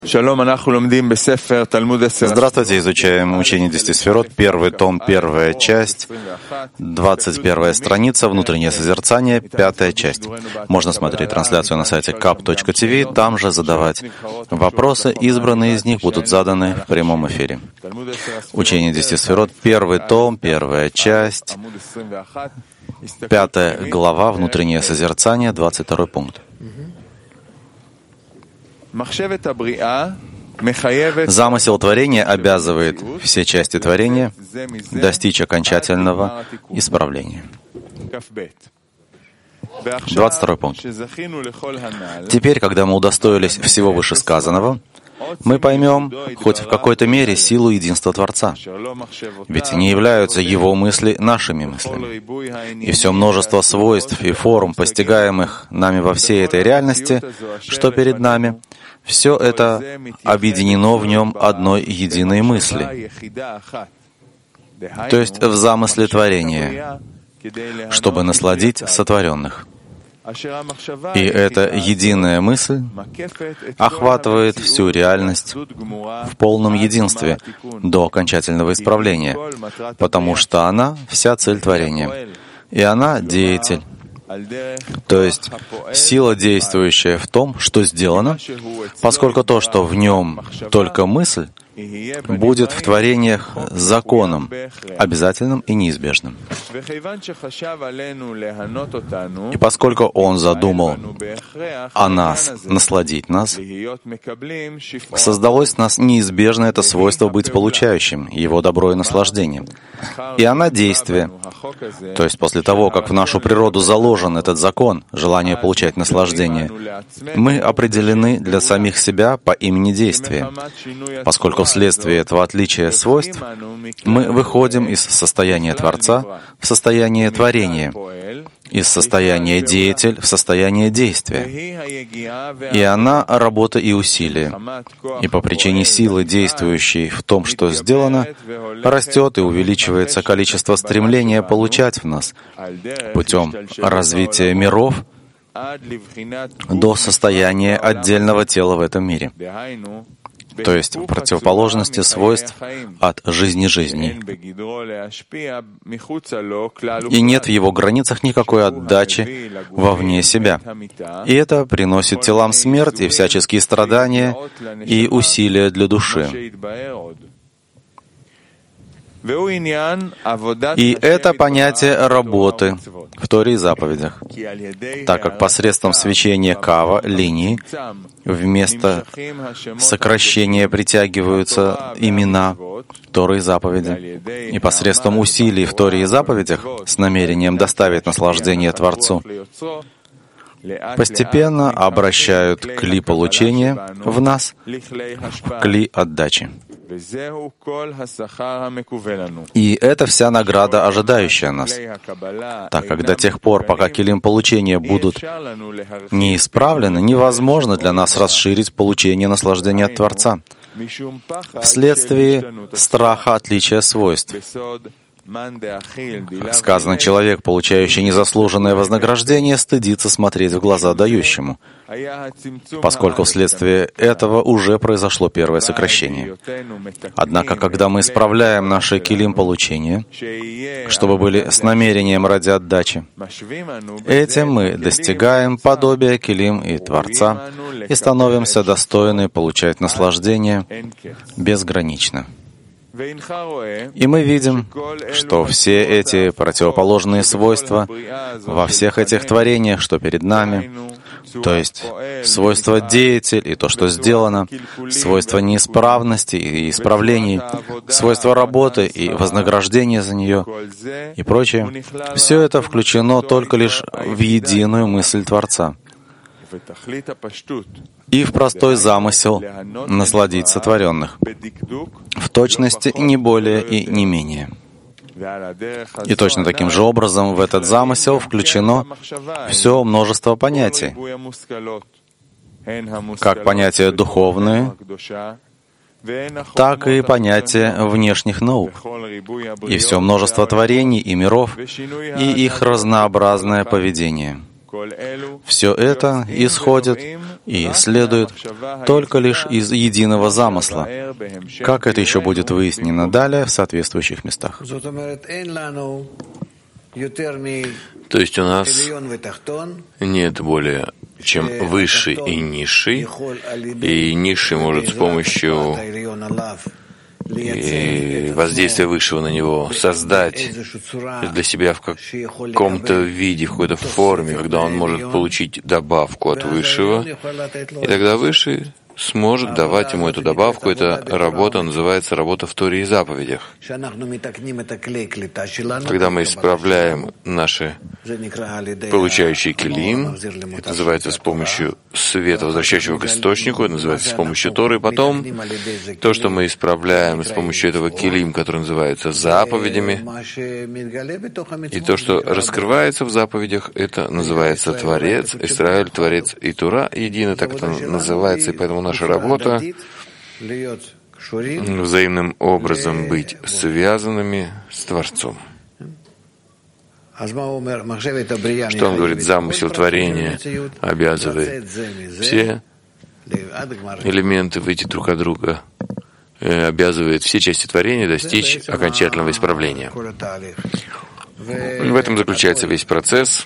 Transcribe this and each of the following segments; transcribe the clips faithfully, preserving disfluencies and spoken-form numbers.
Здравствуйте, изучаем учение десяти сферот, первый том, первая часть, двадцать первая страница, внутреннее созерцание, пятая часть. Можно смотреть трансляцию на сайте кап точка ти ви, там же задавать вопросы, избранные из них будут заданы в прямом эфире. Учение десяти сферот, первый том, первая часть, пятая глава, внутреннее созерцание, двадцать второй пункт. Замысел творения обязывает все части творения достичь окончательного исправления. двадцать второй пункт. Теперь, когда мы удостоились всего вышесказанного, мы поймем хоть в какой-то мере силу единства Творца. Ведь не являются Его мысли нашими мыслями. И все множество свойств и форм, постигаемых нами во всей этой реальности, что перед нами, все это объединено в нем одной единой мысли, то есть в замысле творения, чтобы насладить сотворенных. И эта единая мысль охватывает всю реальность в полном единстве до окончательного исправления, потому что она — вся цель творения, и она — деятель. То есть сила, действующая в том, что сделано, поскольку то, что в нем только мысль, будет в творениях законом, обязательным и неизбежным. И поскольку Он задумал о нас, насладить нас, создалось в нас неизбежно это свойство быть получающим, Его добро и наслаждение. И она — действие. То есть после того, как в нашу природу заложен этот закон, желание получать наслаждение, мы определены для самих себя по имени действия, поскольку вследствие этого отличия свойств мы выходим из состояния Творца в состояние творения, из состояния деятель в состояние действия. И она — работа и усилие. И по причине силы, действующей в том, что сделано, растет и увеличивается количество стремления получать в нас путем развития миров до состояния отдельного тела в этом мире, то есть в противоположности свойств от жизни жизни. И нет в его границах никакой отдачи вовне себя. И это приносит телам смерть и всяческие страдания и усилия для души. И это понятие работы в Торе и заповедях, так как посредством свечения кава, линии, вместо сокращения притягиваются имена Торы и заповеди, и посредством усилий в Торе и заповедях с намерением доставить наслаждение Творцу, постепенно обращают кли получения в нас в кли отдачи. И это вся награда, ожидающая нас, так как до тех пор, пока килим получения будут не исправлены, невозможно для нас расширить получение наслаждения от Творца вследствие страха отличия свойств. Как сказано, человек, получающий незаслуженное вознаграждение, стыдится смотреть в глаза дающему, поскольку вследствие этого уже произошло первое сокращение. Однако, когда мы исправляем наши килим получения, чтобы были с намерением ради отдачи, этим мы достигаем подобия килим и Творца и становимся достойны получать наслаждение безгранично. И мы видим, что все эти противоположные свойства во всех этих творениях, что перед нами, то есть свойства деятель и то, что сделано, свойства неисправности и исправлений, свойства работы и вознаграждения за нее и прочее, все это включено только лишь в единую мысль Творца и в простой замысел насладить сотворенных, в точности не более и не менее. И точно таким же образом в этот замысел включено все множество понятий, как понятия духовные, так и понятия внешних наук, и все множество творений и миров, и их разнообразное поведение. Все это исходит и следует только лишь из единого замысла, как это еще будет выяснено далее в соответствующих местах. То есть у нас нет более чем высший и низший, и низший может с помощью и воздействия высшего на него создать для себя в каком-то виде, в какой-то форме, когда он может получить добавку от высшего, и тогда высший сможет давать ему эту добавку. Эта работа называется работа в Торе и заповедях. Когда мы исправляем наши получающие келим, это называется с помощью света, возвращающего к источнику, это называется с помощью Торы. Потом то, что мы исправляем с помощью этого келим, который называется заповедями, и то, что раскрывается в заповедях, это называется Творец, Исраэль, Творец и Тура, едино так это называется, и поэтому наша работа взаимным образом быть связанными с Творцом. Что он говорит? Замысел творения обязывает все элементы выйти друг от друга, обязывает все части творения достичь окончательного исправления. В этом заключается весь процесс.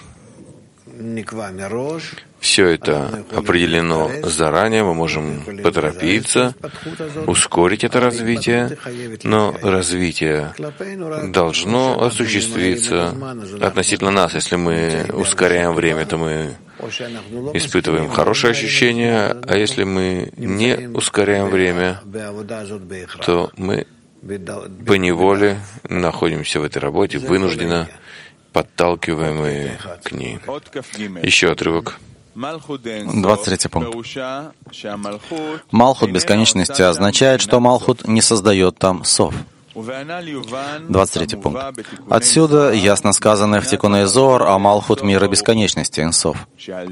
Все это определено заранее, мы можем поторопиться, ускорить это развитие, но развитие должно осуществиться относительно нас. Если мы ускоряем время, то мы испытываем хорошее ощущение, а если мы не ускоряем время, то мы поневоле находимся в этой работе, вынужденно подталкиваемые к ней. Еще отрывок. двадцать третий пункт. Малхут бесконечности означает, что Малхут не создает там сов. двадцать третий пункт. Отсюда ясно сказанное в Тикуней Зоар о Малхут мира бесконечности, Энсов,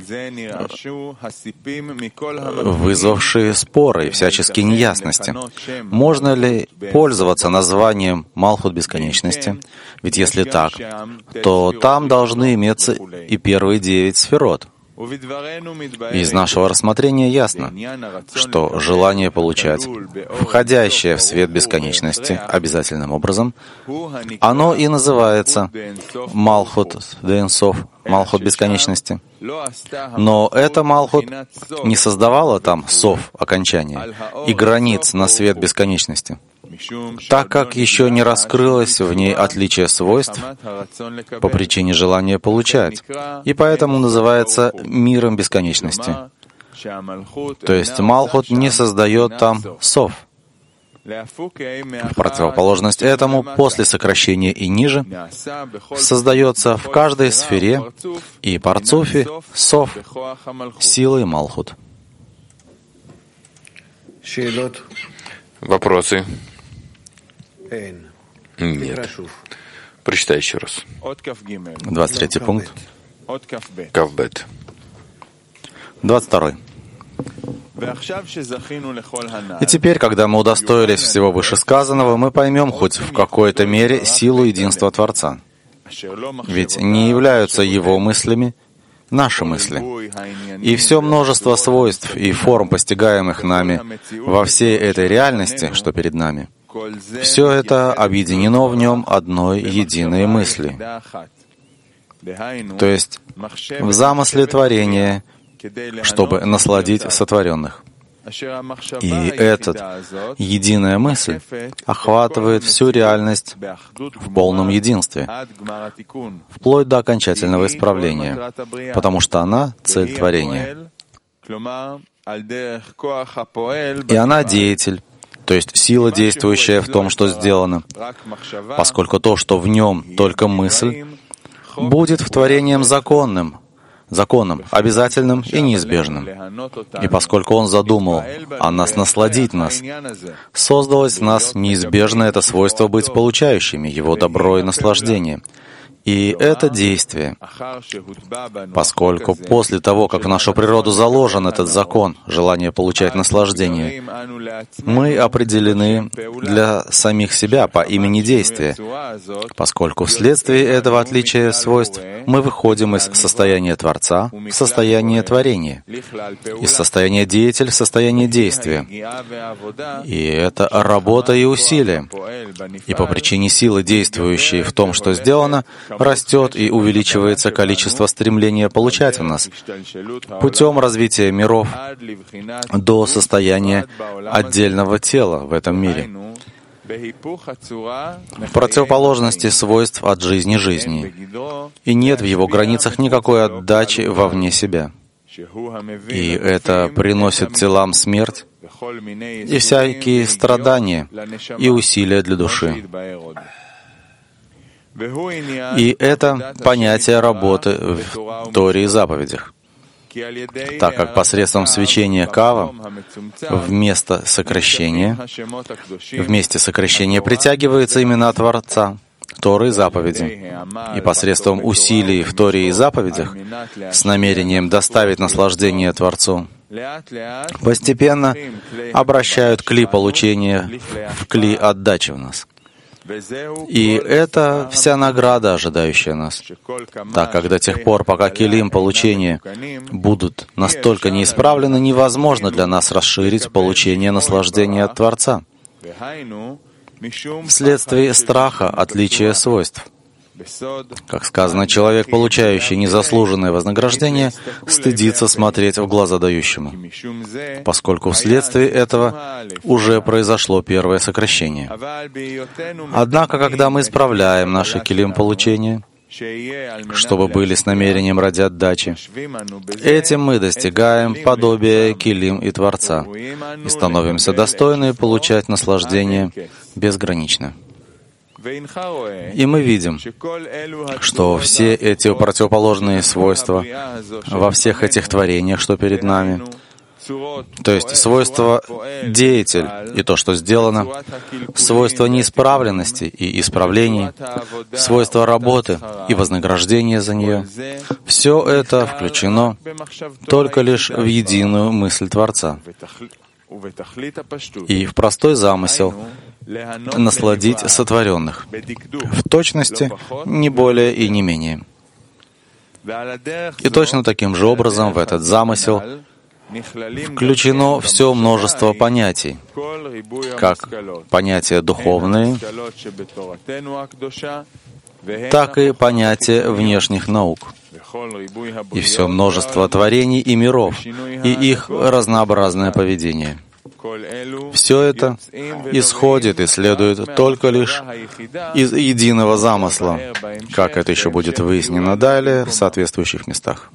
вызвавшие споры и всяческие неясности. Можно ли пользоваться названием Малхут бесконечности? Ведь если так, то там должны иметься и первые девять сферот. Из нашего рассмотрения ясно, что желание получать, входящее в свет бесконечности обязательным образом, оно и называется Малхут Дейнсов, Малхут бесконечности. Но эта Малхут не создавала там сов, окончания, и границ на свет бесконечности, так как еще не раскрылось в ней отличие свойств по причине желания получать, и поэтому называется миром бесконечности. То есть Малхут не создает там сов. В противоположность этому, после сокращения и ниже, создается в каждой сфере и парцуфе сов силой Малхут. Вопросы? Нет. Прочитай еще раз. двадцать третий пункт. Кавбет. двадцать второй. И теперь, когда мы удостоились всего вышесказанного, мы поймем хоть в какой-то мере силу единства Творца. Ведь не являются Его мыслями наши мысли. И все множество свойств и форм, постигаемых нами во всей этой реальности, что перед нами, все это объединено в нем одной единой мысли. То есть в замысле творения, чтобы насладить сотворенных. И эта единая мысль охватывает всю реальность в полном единстве, вплоть до окончательного исправления, потому что она — цель творения. И она деятель, то есть сила, действующая в том, что сделано, поскольку то, что в нем только мысль, будет в творением законным, законом, обязательным и неизбежным. И поскольку Он задумал о нас насладить нас, создалось в нас неизбежное это свойство быть получающими Его добро и наслаждение. И это действие, поскольку после того, как в нашу природу заложен этот закон, желание получать наслаждение, мы определены для самих себя по имени действия, поскольку вследствие этого отличия свойств мы выходим из состояния Творца в состояние творения, из состояния деятель в состояние действия. И это работа и усилие. И по причине силы, действующей в том, что сделано, растет и увеличивается количество стремления получать в нас путем развития миров до состояния отдельного тела в этом мире, в противоположности свойств от жизни жизни, и нет в его границах никакой отдачи вовне себя. И это приносит телам смерть и всякие страдания и усилия для души. И это понятие работы в Торе и заповедях, так как посредством свечения кава вместо сокращения, вместе сокращения притягиваются имена Творца, Торы и заповеди, и посредством усилий в Торе и заповедях с намерением доставить наслаждение Творцу постепенно обращают кли получения в кли отдачи в нас. И это вся награда, ожидающая нас, так как до тех пор, пока килим получения будут настолько неисправлены, невозможно для нас расширить получение наслаждения от Творца вследствие страха отличия свойств. Как сказано, человек, получающий незаслуженное вознаграждение, стыдится смотреть в глаза дающему, поскольку вследствие этого уже произошло первое сокращение. Однако, когда мы исправляем наши килим получения, чтобы были с намерением ради отдачи, этим мы достигаем подобия килим и Творца и становимся достойны получать наслаждение безгранично. И мы видим, что все эти противоположные свойства во всех этих творениях, что перед нами, то есть свойство деятель и то, что сделано, свойство неисправленности и исправлений, свойство работы и вознаграждения за нее, все это включено только лишь в единую мысль Творца и в простой замысел насладить сотворенных, в точности не более и не менее. И точно таким же образом в этот замысел включено все множество понятий, как понятия духовные, так и понятия внешних наук, и все множество творений и миров, и их разнообразное поведение. Все это исходит и следует только лишь из единого замысла, как это еще будет выяснено далее в соответствующих местах.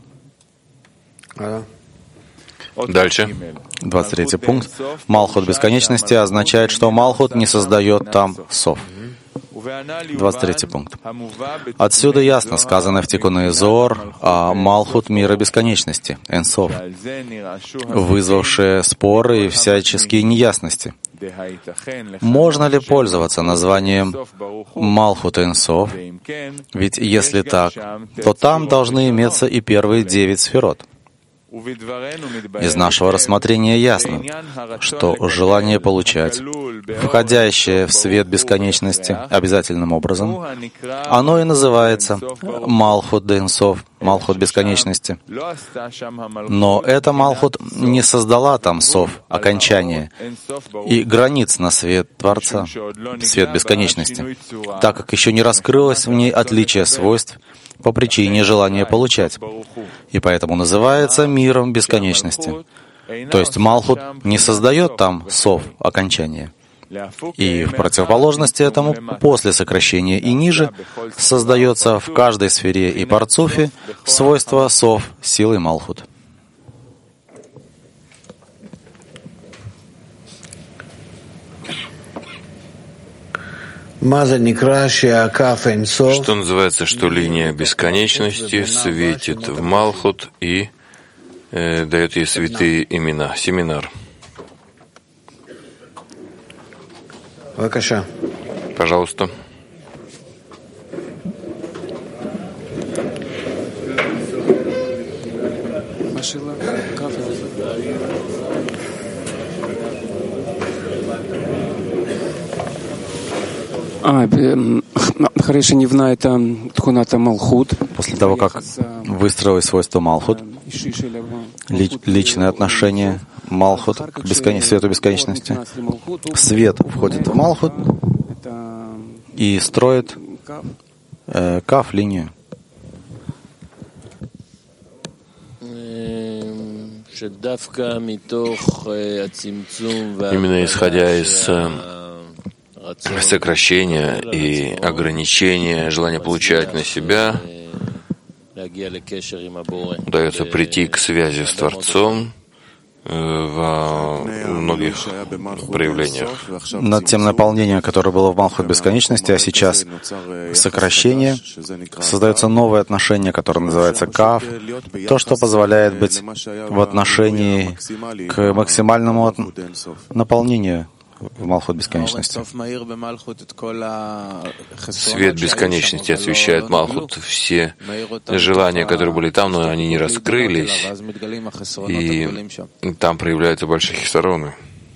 Дальше. двадцать третий пункт. Малхут бесконечности означает, что Малхут не создает там сов. двадцать третий пункт. Отсюда ясно сказано в Тикуне Зоар о Малхут мира бесконечности, Энсов, вызвавшее споры и всяческие неясности. Можно ли пользоваться названием Малхут Энсов? Ведь если так, то там должны иметься и первые девять сферот. Из нашего рассмотрения ясно, что желание получать, входящее в свет бесконечности обязательным образом, оно и называется Малхут Дейнсов, Малхут бесконечности. Но эта Малхут не создала там сов, окончание, и границ на свет Творца, свет бесконечности, так как еще не раскрылось в ней отличие свойств по причине желания получать, и поэтому называется миром бесконечности. То есть Малхут не создает там сов, окончания. И в противоположности этому, после сокращения и ниже, создается в каждой сфере и парцуфе свойство сов силы Малхут. Что называется, что линия бесконечности светит в Малхут и э, дает ей святые имена. Семинар. Пожалуйста. После того, как выстроилось свойство Малхут, личное отношение Малхут к бескон... свету бесконечности, свет входит в Малхут и строит э, каф, линию. Именно исходя из сокращения и ограничения, желания получать на себя, удается прийти к связи с Творцом во многих проявлениях. Над тем наполнением, которое было в Малхут бесконечности, а сейчас сокращение, создается новое отношение, которое называется каф, то, что позволяет быть в отношении к максимальному наполнению в Малхут бесконечности. Свет бесконечности освещает Малхут. Все желания, которые были там, но они не раскрылись, и там проявляются большие хисароны.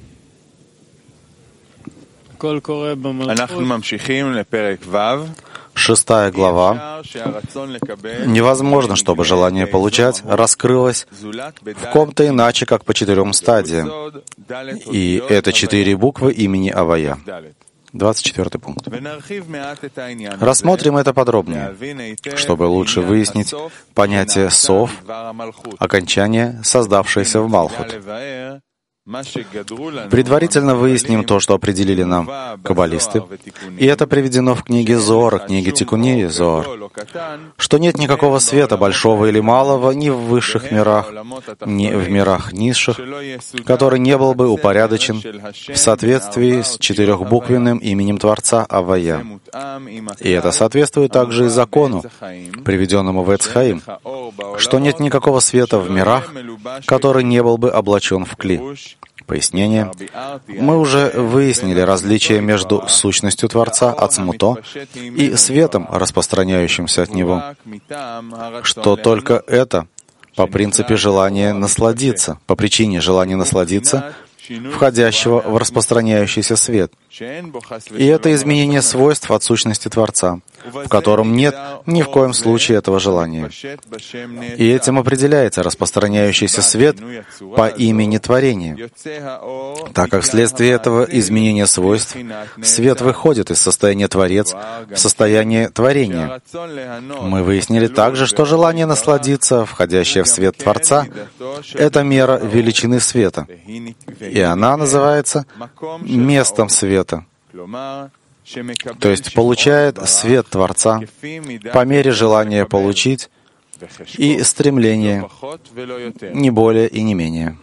Шестая глава. Невозможно, чтобы желание получать раскрылось в ком-то иначе, как по четырем стадиям. И это четыре буквы имени Авая. двадцать четвёртый пункт. Рассмотрим это подробнее, чтобы лучше выяснить понятие сов, окончание, создавшееся в Малхут. Предварительно выясним то, что определили нам каббалисты, и это приведено в книге Зоар, книге Тикуней Зоар, что нет никакого света, большого или малого, ни в высших мирах, ни в мирах низших, который не был бы упорядочен в соответствии с четырехбуквенным именем Творца Авая. И это соответствует также и закону, приведенному в Эц Хаим, что нет никакого света в мирах, который не был бы облачен в кли. Пояснение. Мы уже выяснили различие между сущностью Творца, Ацмуто, и светом, распространяющимся от Него, что только это по принципе желания насладиться, по причине желания насладиться, входящего в распространяющийся свет. И это изменение свойств от сущности Творца, в котором нет ни в коем случае этого желания. И этим определяется распространяющийся свет по имени творения. Так как вследствие этого изменения свойств свет выходит из состояния Творец в состояние творения. Мы выяснили также, что желание насладиться, входящее в свет Творца, это мера величины света. И она называется местом света. То есть получает свет Творца по мере желания получить и стремления, не более и не менее.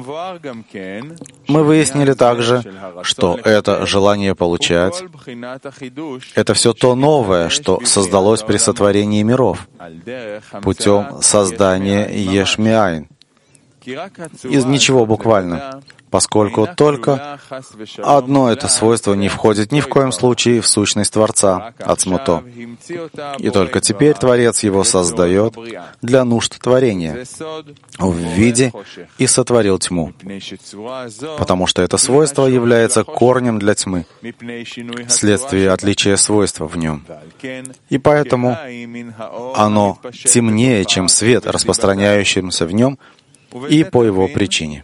Мы выяснили также, что это желание получать — это все то новое, что создалось при сотворении миров путем создания Еш Миайн. Из ничего буквально, поскольку только одно это свойство не входит ни в коем случае в сущность Творца, Ацмуто. И только теперь Творец его создает для нужд творения в виде и сотворил тьму, потому что это свойство является корнем для тьмы, вследствие отличия свойства в нем. И поэтому оно темнее, чем свет, распространяющийся в нем, и по его причине.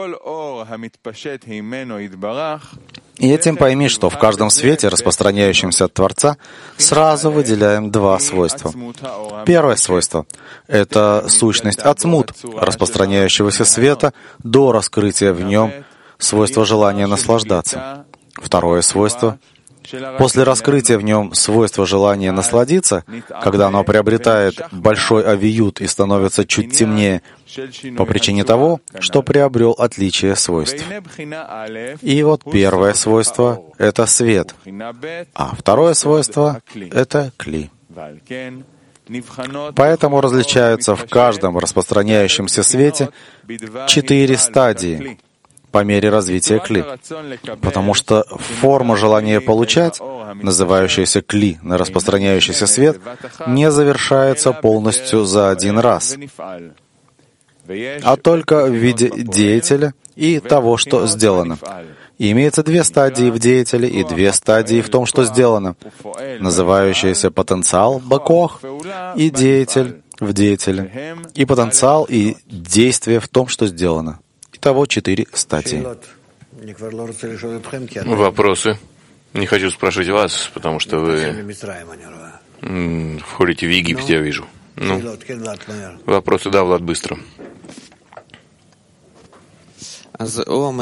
И этим пойми, что в каждом свете, распространяющемся от Творца, сразу выделяем два свойства. Первое свойство — это сущность ацмут, распространяющегося света до раскрытия в нем свойства желания наслаждаться. Второе свойство — после раскрытия в нем свойства желания насладиться, когда оно приобретает большой авиют и становится чуть темнее, по причине того, что приобрел отличие свойств. И вот первое свойство — это свет, а второе свойство — это кли. Поэтому различаются в каждом распространяющемся свете четыре стадии по мере развития кли, потому что форма желания получать, называющаяся кли на распространяющийся свет, не завершается полностью за один раз, а только в виде деятеля и того, что сделано. И имеется две стадии в деятеле и две стадии в том, что сделано, называющиеся потенциал бакох и деятель в деятеле, и потенциал и действие в том, что сделано. Итого четыре стадии. Вопросы? Не хочу спрашивать вас, потому что вы входите в Египет, я вижу. Ну, вопросы, да, Влад, быстро. Он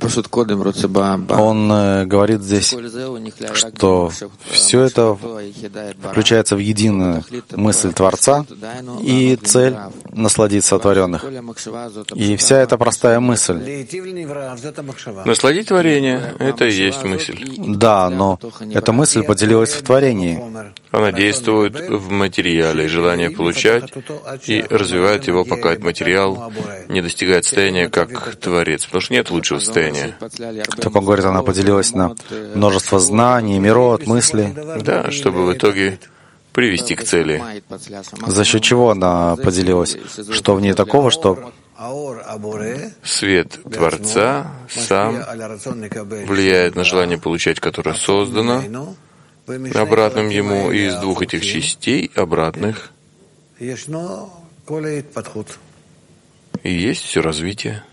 э, говорит здесь, что все это включается в единую мысль Творца и цель насладить сотворенных. И вся эта простая мысль. Насладить творение — это и есть мысль. Да, но эта мысль поделилась в творении. Она действует в материале, желание получать, и развивает его, пока этот материал не достигает состояния как Творец. Потому что нет лучшего состояния. Так он говорит, она поделилась на множество знаний, мирот, мыслей. Да, чтобы в итоге привести к цели. За счет чего она поделилась? Что в ней такого, что... Свет Творца сам влияет на желание получать, которое создано, обратным ему, и из двух этих частей обратных и есть все развитие.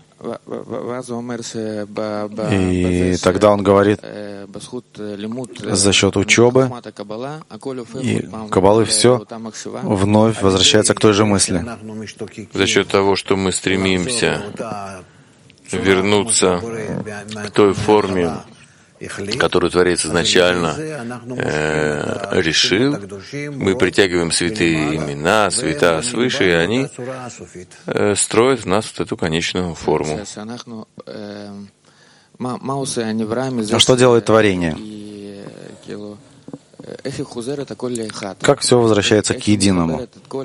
И тогда он говорит, за счет учебы и Каббалы все вновь возвращается к той же мысли. За счет того, что мы стремимся вернуться к той форме, которую Творец изначально э, решил, мы притягиваем святые имена, света свыше, и они э, строят в нас вот эту конечную форму. А что делает творение? Как все возвращается к единому?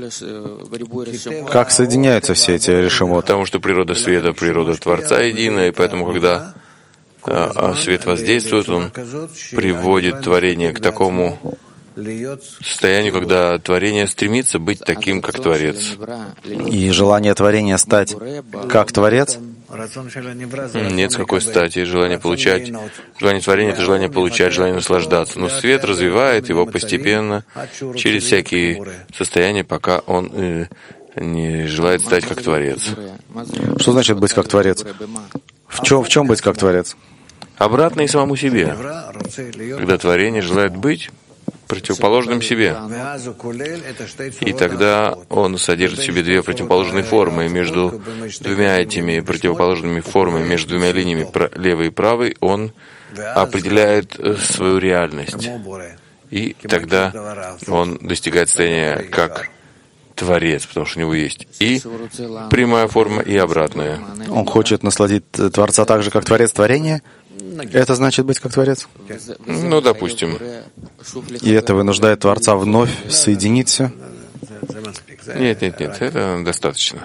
Как соединяются все эти решимот? Потому что природа света, природа Творца единая, и поэтому, когда а свет воздействует, он приводит творение к такому состоянию, когда творение стремится быть таким, как Творец. И желание творения стать как Творец? Нет, с какой стати. Желание получать. Желание творения — это желание получать, желание наслаждаться. Но свет развивает его постепенно через всякие состояния, пока он э, не желает стать как Творец. Что значит быть как Творец? В чем, в чем быть как Творец? Обратно и самому себе. Когда творение желает быть противоположным себе. И тогда он содержит в себе две противоположные формы. И между двумя этими противоположными формами, между двумя линиями левой и правой, он определяет свою реальность. И тогда он достигает состояния как Творец, потому что у него есть и прямая форма, и обратная. Он хочет насладить Творца так же, как Творец творения? Это значит быть как Творец? Ну, допустим. И это вынуждает Творца вновь соединить все? Нет, нет, нет, это достаточно.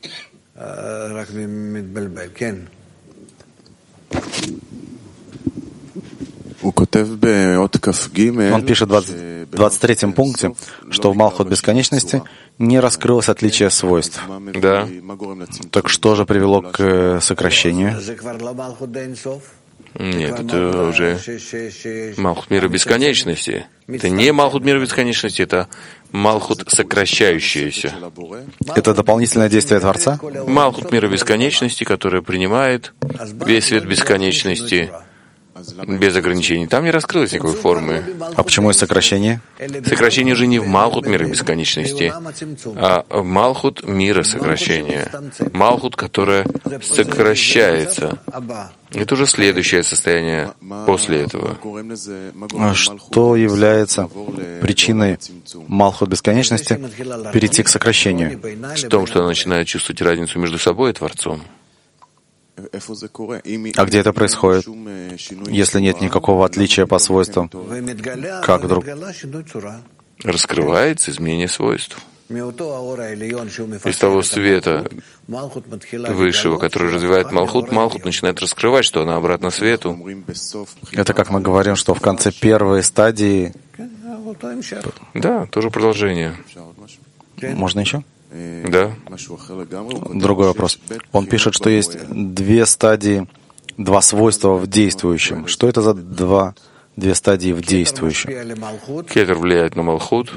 Он пишет в двадцать третьем пункте, что в Малхут бесконечности не раскрылось отличие свойств. Да. Так что же привело к сокращению? Нет, это уже Малхут мира бесконечности. Это не Малхут мира бесконечности, это Малхут сокращающаяся. Это дополнительное действие Творца? Малхут мира бесконечности, которая принимает весь свет бесконечности без ограничений. Там не раскрылось никакой формы. А почему есть сокращение? Сокращение же не в Малхут мира бесконечности, а в Малхут мира сокращения. Малхут, которая сокращается. Это уже следующее состояние после этого. А что является причиной Малхут бесконечности перейти к сокращению? В том, что она начинает чувствовать разницу между собой и Творцом. А где это происходит, если нет никакого отличия по свойствам? Как вдруг? Раскрывается изменение свойств. Из того света высшего, который развивает Малхут, Малхут начинает раскрывать, что она обратно свету. Это как мы говорим, что в конце первой стадии... Да, тоже продолжение. Можно еще? Да. Другой вопрос. Он пишет, что есть две стадии два свойства в действующем. Что это за два, две стадии в действующем? Кетер влияет на Малхут,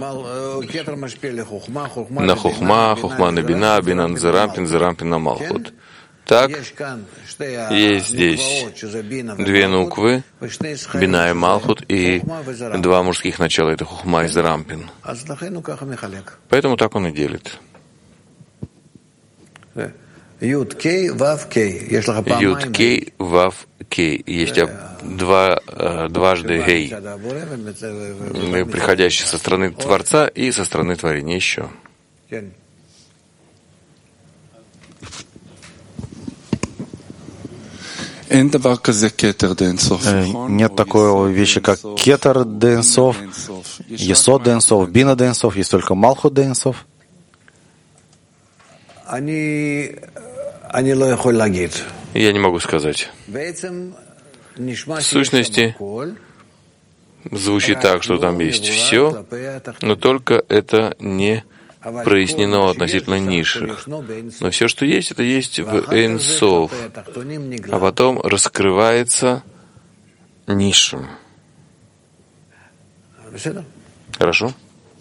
на Хохма, Хохма на Бина, Бина на Зарампин, Зарампин на Малхут. Так, есть здесь две нуквы, Бина и Малхут, и два мужских начала, это Хохма и Зарампин. Поэтому так он и делит. Юд Кей, Вав Кей. Юд Кей, Вав Кей. Есть два, дважды Гей, приходящий со стороны Творца и со стороны творения еще. Нет такой вещи, как Кетер Денсов, Есод Денсов, Бина Денсов, есть только Малхут Денсов. Я не могу сказать. В сущности, звучит так, что там есть все, но только это не прояснено относительно низших. Но все, что есть, это есть в Эйн Соф, а потом раскрывается низшим. Хорошо?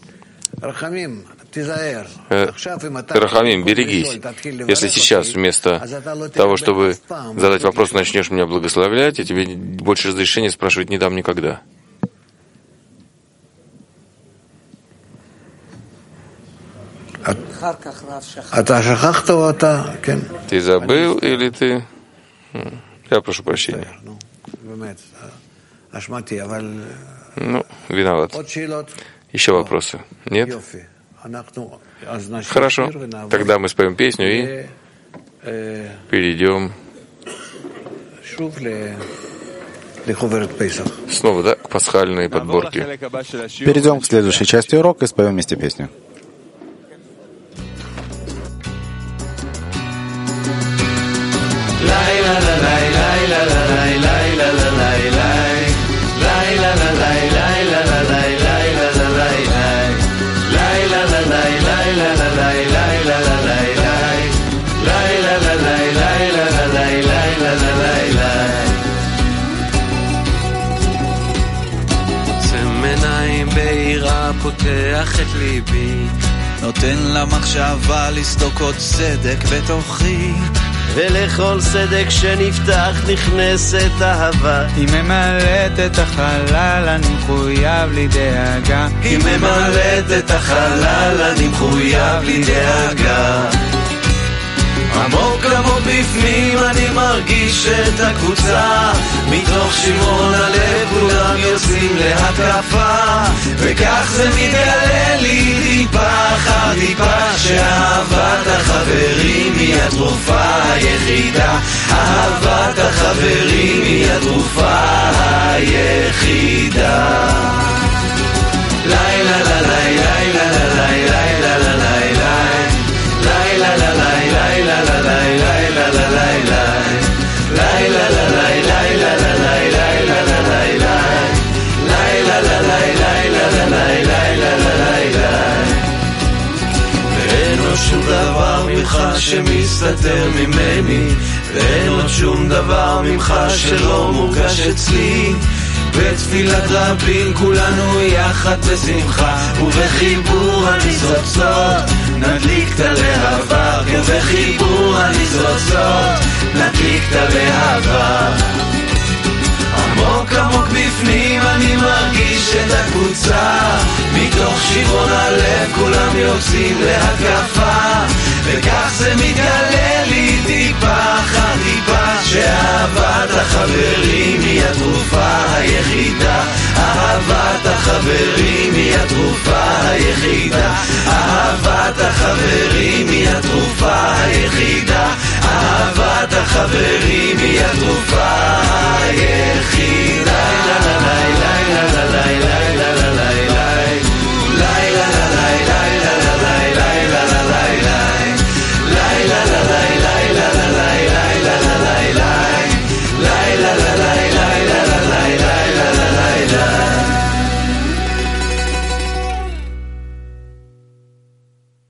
Рахамим, берегись. Если сейчас вместо того, чтобы задать вопрос, начнешь меня благословлять, я тебе больше разрешения спрашивать не дам никогда. Ты забыл или ты... Я прошу прощения. Ну, виноват. Еще вопросы? Нет? Хорошо. Тогда мы споем песню и перейдем снова, да, к пасхальной подборке. Перейдем к следующей части урока и споем вместе песню. פותח את ליבי, נותן למחשבה לסדוק עוד צדק בתוכי, ולכל סדק שנפתח נכנסת אהבה. היא ממלאת את החלל, אני מחויב לי דאגה. היא ממלאת את החלל, אני מחויב לי דאגה. עמוק עמוק בפנים אני מרגיש את הקבוצה, מתוך שמרון הלב כולם יוצאים להתקפה, וכך זה מתגלה לי טיפה אחר טיפה, שאהבת החברים היא התרופה היחידה. אהבת החברים היא התרופה היחידה. לילה לילה לילה לילה לילה לילה ואין עוד שום דבר ממך שמסתתר ממני, ואין עוד שום דבר ממך שלא מורגש אצלי. בתפילת רבים כולנו יחד בשמחה, ובחיבור הניצוצות נדליק את הלהבה, ובחיבור הניצוצות נדליק את הלהבה. עמוק עמוק בפנים אני מרגיש את הקבוצה, מתוך שברון הלב כולם יוצאים להתקפה, וכך זה מתגלה לי טיפה אחר טיפה, שאהבת החברים היא התרופה היחידה. אהבת החברים היא התרופה היחידה. אהבת החברים היא התרופה